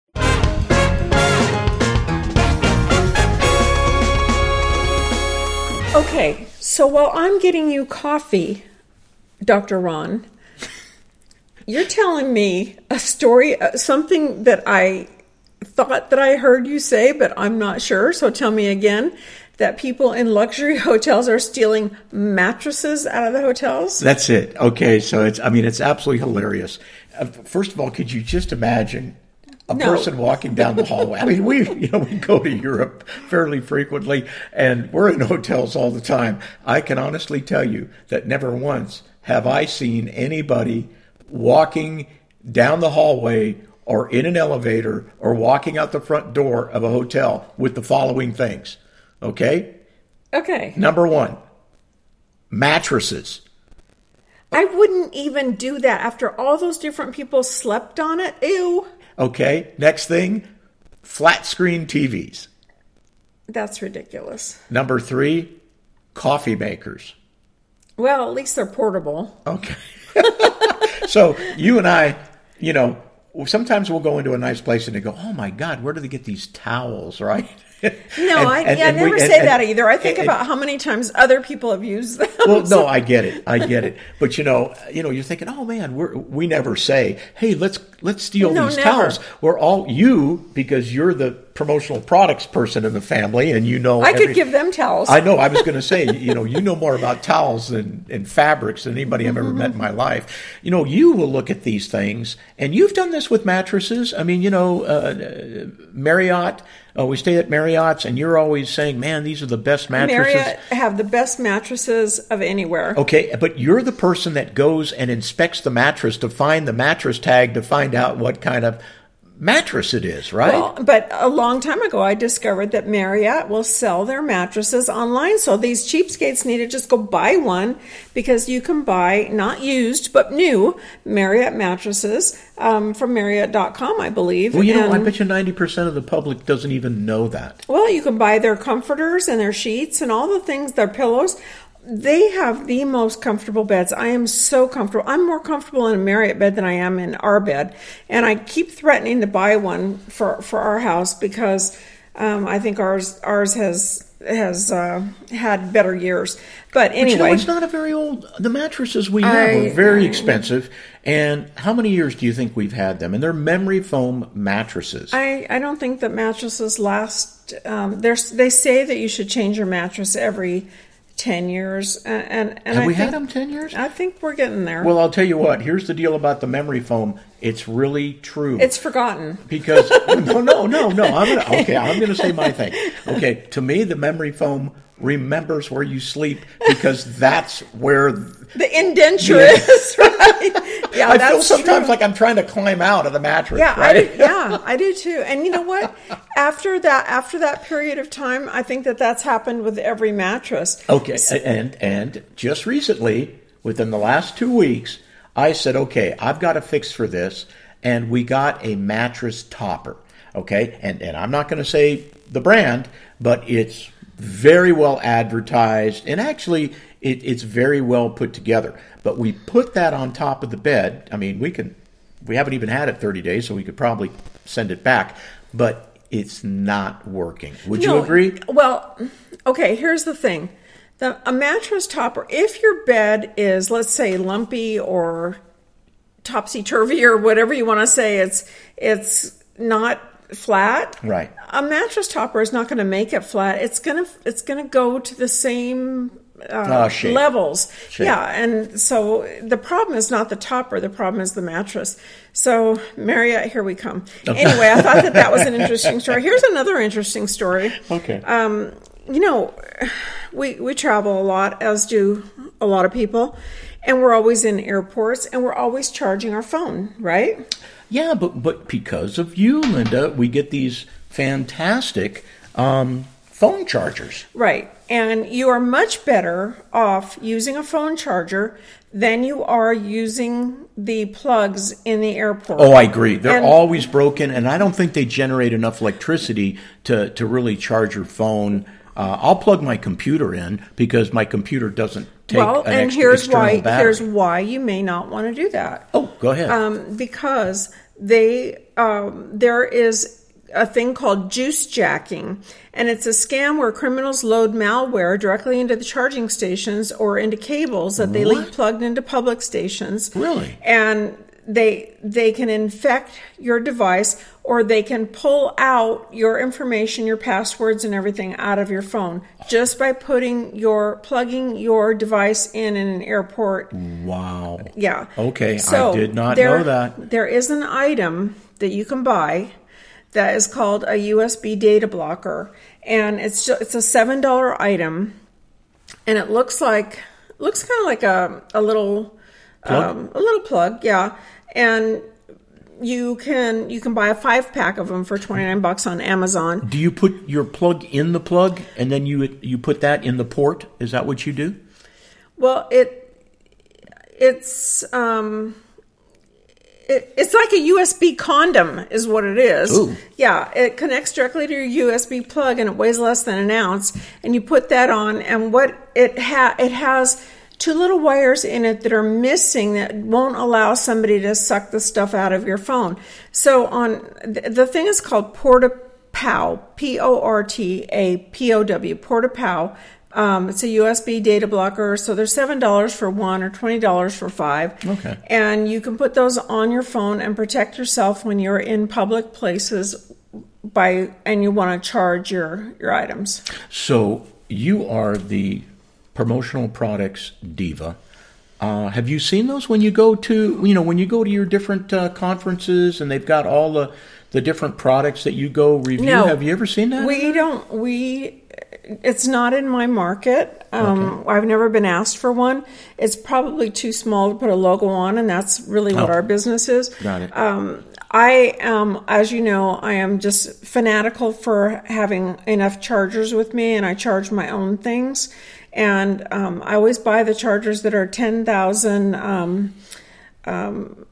Okay, so while I'm getting you coffee, Doctor Ron, you're telling me a story, uh, something that I thought that I heard you say, but I'm not sure. So tell me again, that people in luxury hotels are stealing mattresses out of the hotels? That's it. Okay, so it's, I mean, it's absolutely hilarious. Uh, first of all, could you just imagine a no. person walking down the hallway? I mean, we, you know, we go to Europe fairly frequently, and we're in hotels all the time. I can honestly tell you that never once have I seen anybody walking down the hallway or in an elevator or walking out the front door of a hotel with the following things. Okay? Okay. Number one, mattresses. I wouldn't even do that after all those different people slept on it. Ew. Okay. Next thing, flat screen T Vs. That's ridiculous. Number three, coffee makers. Well, at least they're portable. Okay. So you and I, you know, sometimes we'll go into a nice place and they go, oh my God, where do they get these towels, right? No, and, I, and, yeah, and I never we, say and, that either. I think and, about how many times other people have used them. Well, so. no, I get it. I get it. But you know, you know, you're thinking, oh man, we're, we never say, hey, let's let's steal no, these never. towels. We're all you because you're the promotional products person in the family, and you know. I every, could give them towels. I know. I was going to say, you know, you know more about towels and, and fabrics than anybody I've ever Mm-hmm. met in my life. You know, you will look at these things, and you've done this with mattresses. I mean, you know, uh, Marriott. Uh, we stay at Marriott's, and you're always saying, man, these are the best mattresses. Marriott have the best mattresses of anywhere. Okay, but you're the person that goes and inspects the mattress to find the mattress tag to find out what kind of mattress it is, right? Well, but a long time ago, I discovered that Marriott will sell their mattresses online. So these cheapskates need to just go buy one, because you can buy not used but new Marriott mattresses um, from Marriott dot com, I believe. Well, you know, and, I bet you ninety percent of the public doesn't even know that. Well, you can buy their comforters and their sheets and all the things, their pillows. They have the most comfortable beds. I am so comfortable. I'm more comfortable in a Marriott bed than I am in our bed. And I keep threatening to buy one for, for our house, because um, I think ours ours has has uh, had better years. But anyway. But you know, it's not a very old. The mattresses we have I, are very I, expensive. And how many years do you think we've had them? And they're memory foam mattresses. I, I don't think that mattresses last. Um, they say that you should change your mattress every ten years, and and, and have I we think, had them ten years? I think we're getting there. Well, I'll tell you what. Here's the deal about the memory foam. It's really true. It's forgotten. Because no, no, no, no. I'm gonna okay. I'm gonna say my thing. Okay, to me, the memory foam remembers where you sleep, because that's where the indenture yeah. is. Right? Yeah, I that's feel sometimes true. like I'm trying to climb out of the mattress. Yeah, right? I do, yeah, I do too. And you know what? After that, after that period of time, I think that that's happened with every mattress. Okay, and and just recently, within the last two weeks, I said, okay, I've got a fix for this, and we got a mattress topper. Okay, and and I'm not going to say the brand, but it's very well advertised, and actually it, it's very well put together. But we put that on top of the bed. I mean, we can, we haven't even had it thirty days, so we could probably send it back. But it's not working. Would no, you agree? Well, okay, here's the thing. The, a mattress topper, if your bed is, let's say, lumpy or topsy-turvy or whatever you want to say, it's it's not flat. Right. A mattress topper is not going to make it flat. It's going to it's going to go to the same uh, uh, levels. Shape. Yeah, and so the problem is not the topper. The problem is the mattress. So, Marriott, here we come. Okay. Anyway, I thought that that was an interesting story. Here's another interesting story. Okay. Um, you know, we we travel a lot, as do a lot of people, and we're always in airports, and we're always charging our phone, right? Yeah, but but because of you, Linda, we get these fantastic um, phone chargers. Right. And you are much better off using a phone charger than you are using the plugs in the airport. Oh, I agree. They're and, always broken, and I don't think they generate enough electricity to, to really charge your phone. Uh, I'll plug my computer in because my computer doesn't take well, an and extra, here's external why, battery. Here's why you may not want to do that. Oh, go ahead. Um, because they um, there is a thing called juice jacking, and it's a scam where criminals load malware directly into the charging stations or into cables that they What? leave plugged into public stations. Really? And they they can infect your device, or they can pull out your information, your passwords and everything out of your phone just by putting your plugging your device in in an airport. Wow. Yeah. Okay, So I did not there, know that. There is an item that you can buy that is called a U S B data blocker, and it's just, it's a seven dollar item, and it looks like looks kind of like a a little um, a little plug, yeah, and you can you can buy a five pack of them for twenty-nine bucks on Amazon. Do you put your plug in the plug and then you you put that in the port? Is that what you do? Well, it it's um it, it's like a U S B condom is what it is. Ooh. Yeah, it connects directly to your U S B plug, and it weighs less than an ounce, and you put that on, and what it ha- it has two little wires in it that are missing that won't allow somebody to suck the stuff out of your phone. So on the thing is called porta POW, P O R T A P O W, PortaPow. Um, it's a U S B data blocker, so they're seven dollars for one or twenty dollars for five. Okay. And you can put those on your phone and protect yourself when you're in public places by and you want to charge your, your items. So you are the promotional products diva. Uh, have you seen those when you go to, you know, when you go to your different uh, conferences and they've got all the, the different products that you go review? No, have you ever seen that? We don't, we, it's not in my market. Um, okay. I've never been asked for one. It's probably too small to put a logo on, and that's really what oh. our business is. Got it. Um, I am, as you know, I am just fanatical for having enough chargers with me, and I charge my own things. And um, I always buy the chargers that are ten thousand um, um,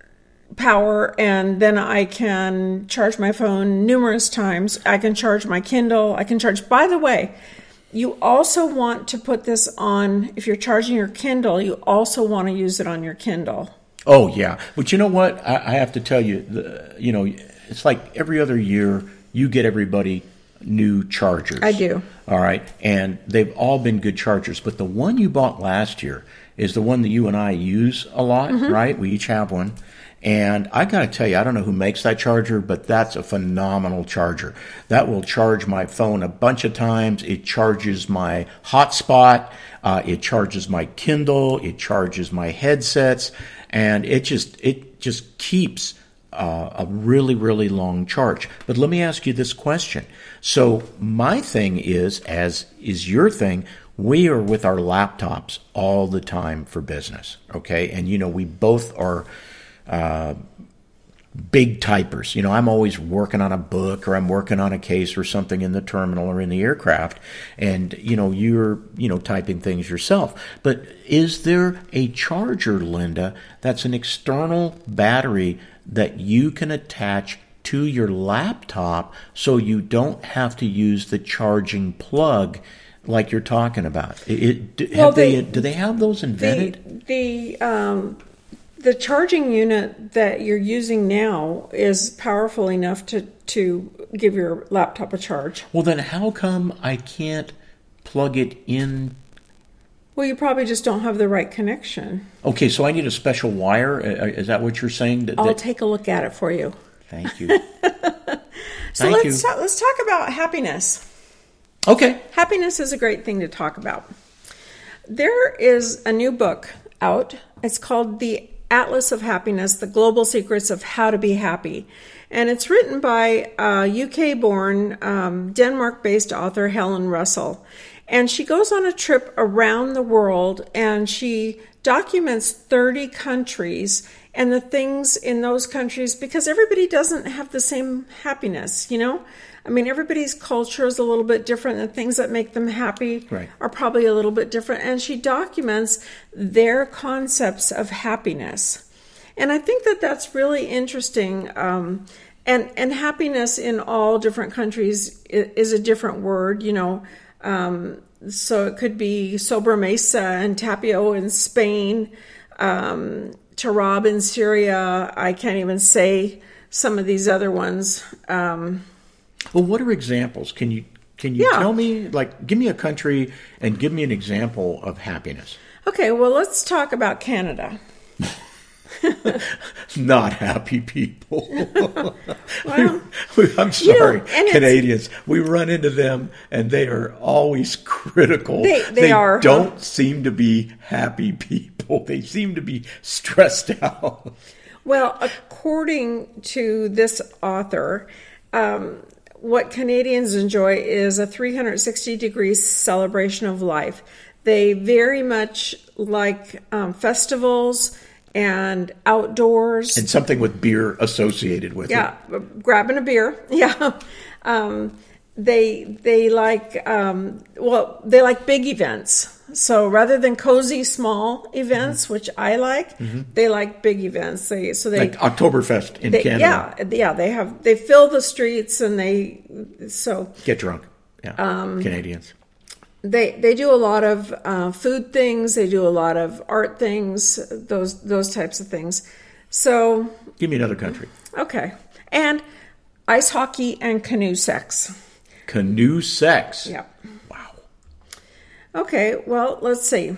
power, and then I can charge my phone numerous times. I can charge my Kindle. I can charge. By the way, you also want to put this on, if you're charging your Kindle, you also want to use it on your Kindle. Oh, yeah. But you know what? I, I have to tell you, the, you know, it's like every other year you get everybody new chargers. I do. All right. And they've all been good chargers. But the one you bought last year is the one that you and I use a lot, mm-hmm. right? We each have one. And I got to tell you, I don't know who makes that charger, but that's a phenomenal charger. That will charge my phone a bunch of times. It charges my hotspot. Uh, it charges my Kindle. It charges my headsets. And it just it just keeps uh, a really, really long charge. But let me ask you this question. So my thing is, as is your thing, we are with our laptops all the time for business, okay? And, you know, we both are uh, big typers. You know, I'm always working on a book or I'm working on a case or something in the terminal or in the aircraft. And, you know, you're, you know, typing things yourself. But is there a charger, Linda, that's an external battery that you can attach to your laptop so you don't have to use the charging plug like you're talking about? It, it, well, have they, they, do they have those invented? The, the, um, the charging unit that you're using now is powerful enough to, to give your laptop a charge. Well, then how come I can't plug it in? Well, you probably just don't have the right connection. Okay, so I need a special wire? Is that what you're saying? That, I'll that... take a look at it for you. Thank you. so Thank let's you. Talk, let's talk about happiness. Okay. Happiness is a great thing to talk about. There is a new book out. It's called The Atlas of Happiness, The Global Secrets of How to Be Happy. And it's written by a U K-born, um, Denmark-based author, Helen Russell. And she goes on a trip around the world and she documents thirty countries and the things in those countries, because everybody doesn't have the same happiness, you know? I mean, everybody's culture is a little bit different. The things that make them happy right. are probably a little bit different. And she documents their concepts of happiness. And I think that that's really interesting. Um, and, and happiness in all different countries is, is a different word, you know. Um, so it could be sobremesa and tapio in Spain, um, tarab in Syria. I can't even say some of these other ones. Um, well, what are examples? Can you can you yeah. tell me, like, give me a country and give me an example of happiness? Okay, well, let's talk about Canada. Not happy people. Well, I'm sorry, you know, Canadians. We run into them, and they are always critical. They, they, they are. don't huh? seem to be happy people. They seem to be stressed out. Well, according to this author, um, what Canadians enjoy is a three hundred sixty degree celebration of life. They very much like um, festivals and outdoors. And something with beer associated with yeah, it. Yeah, grabbing a beer. Yeah. Um, they they like, um, well, they like big events. So rather than cozy, small events, mm-hmm. which I like, mm-hmm. they like big events. They so they Like Oktoberfest in they, Canada. Yeah, yeah. They have they fill the streets and they so get drunk. Yeah, um, Canadians. They they do a lot of uh, food things. They do a lot of art things. Those those types of things. So give me another country. Okay, and ice hockey, and canoe sex. Canoe sex? Yep. Wow. Okay, well, let's see.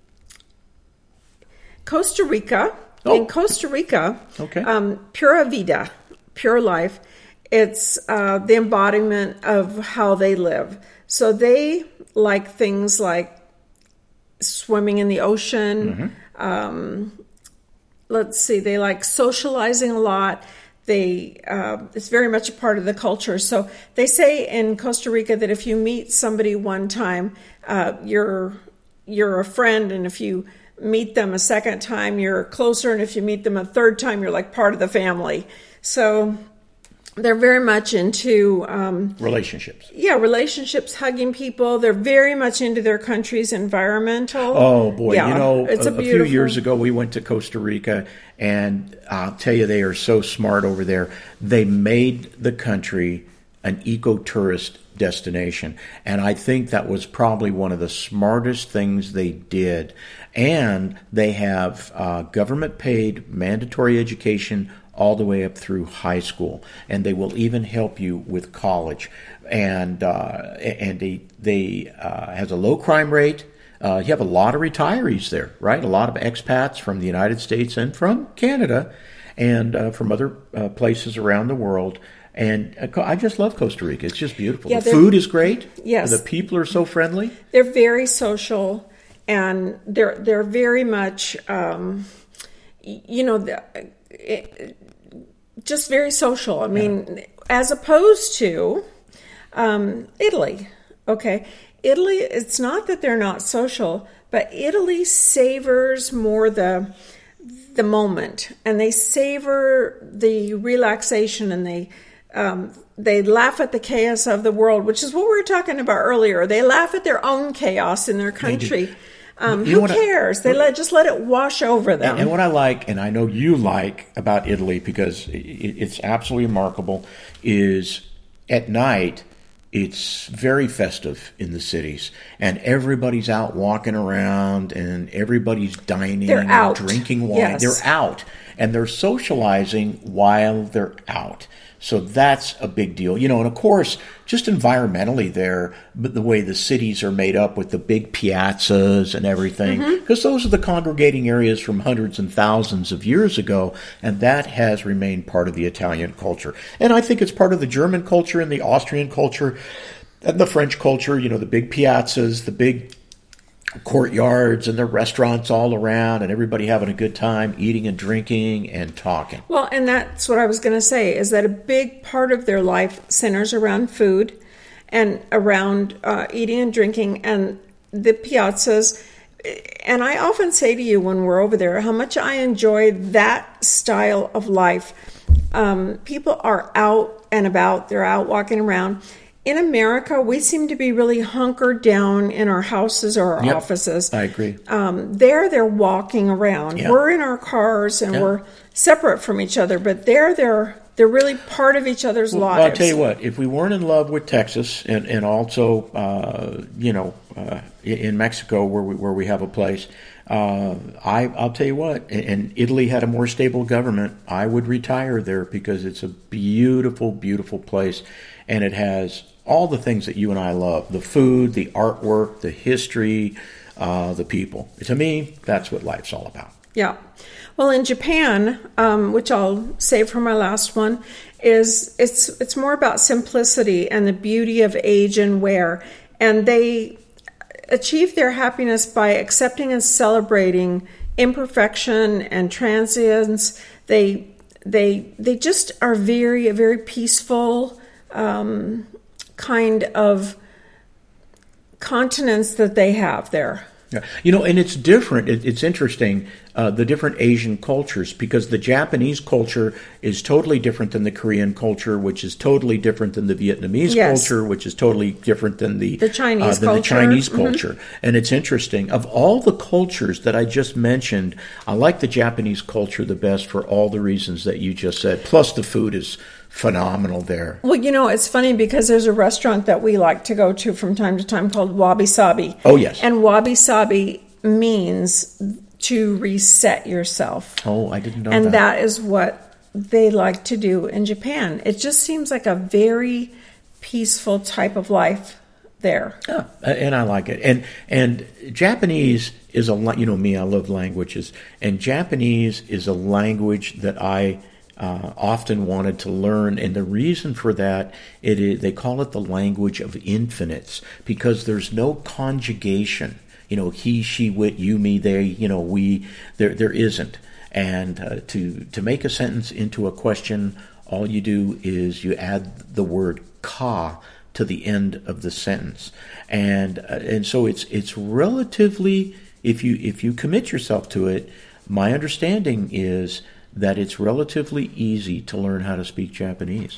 Costa Rica. Oh. In Costa Rica, Okay. um, Pura Vida, pure life, it's uh, the embodiment of how they live. So they like things like swimming in the ocean. Mm-hmm. Um, let's see, they like socializing a lot. They uh, it's very much a part of the culture. So they say in Costa Rica that if you meet somebody one time, uh, you're you're a friend, and if you meet them a second time, you're closer, and if you meet them a third time, you're like part of the family. So they're very much into um, relationships. Yeah, relationships, hugging people. They're very much into their country's environmental. Oh boy, yeah, you know, it's a, a, a few years ago we went to Costa Rica, and I'll tell you, they are so smart over there. They made the country an eco-tourist destination, and I think that was probably one of the smartest things they did. And they have uh, government-paid mandatory education all the way up through high school, and they will even help you with college. And uh, and they they uh, has a low crime rate. Uh, you have a lot of retirees there, right? A lot of expats from the United States and from Canada, and uh, from other uh, places around the world. And I just love Costa Rica. It's just beautiful. Yeah, the food is great. Yes. The people are so friendly. They're very social, and they're they're very much, um, you know, it, just very social. I mean, yeah. As opposed to um, Italy. Okay, Italy. It's not that they're not social, but Italy savors more the the moment, and they savor the relaxation, and they. Um, they laugh at the chaos of the world, which is what we were talking about earlier. They laugh at their own chaos in their country. Um, who cares? I, they let just let it wash over them. And, and what I like, and I know you like about Italy because it, it's absolutely remarkable, is at night it's very festive in the cities, and everybody's out walking around, and everybody's dining, they're out. And drinking wine. Yes. They're out, and they're socializing while they're out. So that's a big deal. You know, and of course, just environmentally there, but the way the cities are made up with the big piazzas and everything, because mm-hmm. those are the congregating areas from hundreds and thousands of years ago, and that has remained part of the Italian culture. And I think it's part of the German culture and the Austrian culture and the French culture, you know, the big piazzas, the big courtyards, and the restaurants all around, and everybody having a good time eating and drinking and talking. Well, and that's what I was going to say, is that a big part of their life centers around food and around uh, eating and drinking and the piazzas. And I often say to you when we're over there how much I enjoy that style of life. Um, people are out and about. They're out walking around. In America, we seem to be really hunkered down in our houses or our yep, offices. I agree. Um, there, they're walking around. Yeah. We're in our cars and yeah. we're separate from each other. But there, they're they're really part of each other's well, lives. Well, I'll tell you what. If we weren't in love with Texas and and also, uh, you know, uh, in Mexico where we where we have a place, uh, I I'll tell you what. And Italy had a more stable government. I would retire there because it's a beautiful, beautiful place, and it has all the things that you and I love: the food, the artwork, the history, uh, the people. To me, that's what life's all about. Yeah. Well, in Japan, um, which I'll save for my last one, is it's it's more about simplicity and the beauty of age and wear. And they achieve their happiness by accepting and celebrating imperfection and transience. They they they just are very a very peaceful um, kind of continents that they have there. Yeah. You know, and it's different. It, it's interesting, uh, the different Asian cultures, because the Japanese culture is totally different than the Korean culture, which is totally different than the Vietnamese yes. culture, which is totally different than the, the Chinese uh, than culture. The Chinese mm-hmm. culture. And it's interesting. Of all the cultures that I just mentioned, I like the Japanese culture the best for all the reasons that you just said. Plus, the food is phenomenal there. Well, you know, it's funny because there's a restaurant that we like to go to from time to time called Wabi Sabi. Oh, yes. And Wabi Sabi means to reset yourself. Oh, I didn't know and that. And that is what they like to do in Japan. It just seems like a very peaceful type of life there. Yeah, and I like it. And and Japanese is a, you know me, I love languages, and Japanese is a language that I uh, often wanted to learn. And the reason for that, it is, they call it the language of infinites, because there's no conjugation. You know, he, she, wit, you, me, they, you know, we, there there isn't. And uh, to, to make a sentence into a question, all you do is you add the word ka to the end of the sentence. And uh, and so it's it's relatively, if you if you commit yourself to it, my understanding is that it's relatively easy to learn how to speak Japanese.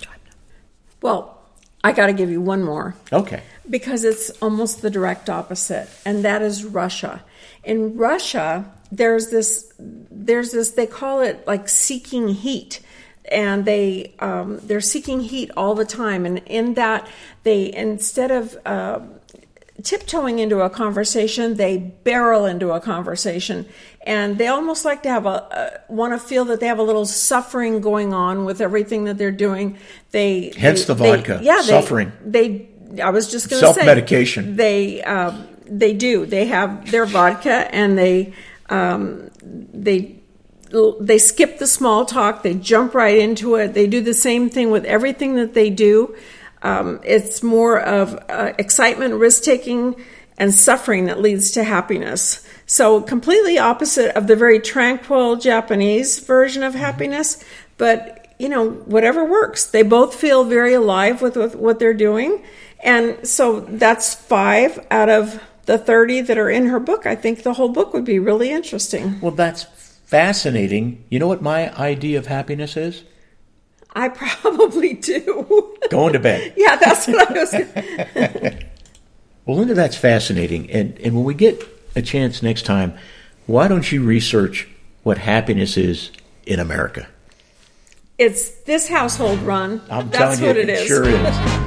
Well, I got to give you one more. Okay. Because it's almost the direct opposite, and that is Russia. In Russia, there's this, there's this, they call it like seeking heat, and they um, they're seeking heat all the time. And in that, they instead of uh, tiptoeing into a conversation, they barrel into a conversation, and they almost like to have a, a want to feel that they have a little suffering going on with everything that they're doing. They hence they, the vodka. They, yeah, suffering. They. they I was just going to say self-medication. They um, they do. They have their vodka, and they um, they they skip the small talk. They jump right into it. They do the same thing with everything that they do. Um, it's more of uh, excitement, risk taking, and suffering that leads to happiness. So completely opposite of the very tranquil Japanese version of happiness, but you know, whatever works. They both feel very alive with, with what they're doing. And so that's five out of the thirty that are in her book. I think the whole book would be really interesting. Well, that's fascinating. You know what my idea of happiness is? I probably do. Going to bed. Yeah, that's what I was going Well, Linda, that's fascinating. And, and when we get a chance next time, why don't you research what happiness is in America? It's this household run. I'm That's telling you, what it it is. sure is.